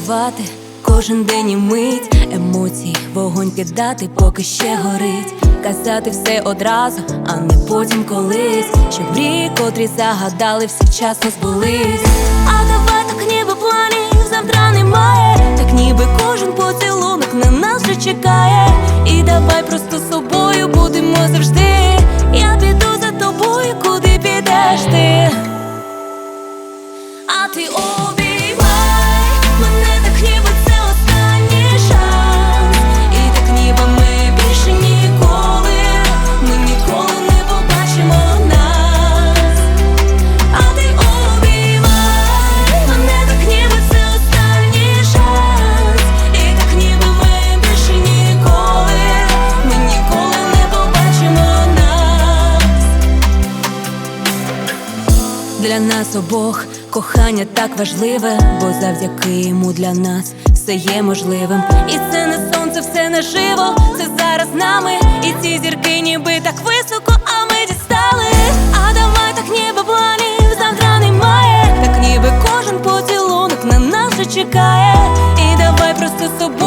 відчувати кожен день і мить, емоції, вогонь кидати, поки ще горить. Казати все одразу, а не потім колись, щоб мрії, котрі загадали, всі вчасно збулись. А давай так, ніби планів завтра немає, так ніби кожен поцілунок на нас вже чекає. І давай просто собою будемо завжди. Я піду за тобою, куди підеш ти. А ти обіймай мене так, ніби це останній шанс. І так ніби ми більше ніколи, ми ніколи не побачимо нас. А ти обіймай мене так, ніби це останній шанс. І так ніби ми більше ніколи, ми ніколи не побачимо нас. Для нас обох кохання так важливе, бо завдяки йому для нас все є можливим. І це не сонце, все наживо, це зараз з нами. І ці зірки ніби так високо, а ми дістали. А давай так, ніби планів завтра немає, так ніби кожен поцілунок на нас вже чекає. І давай просто собою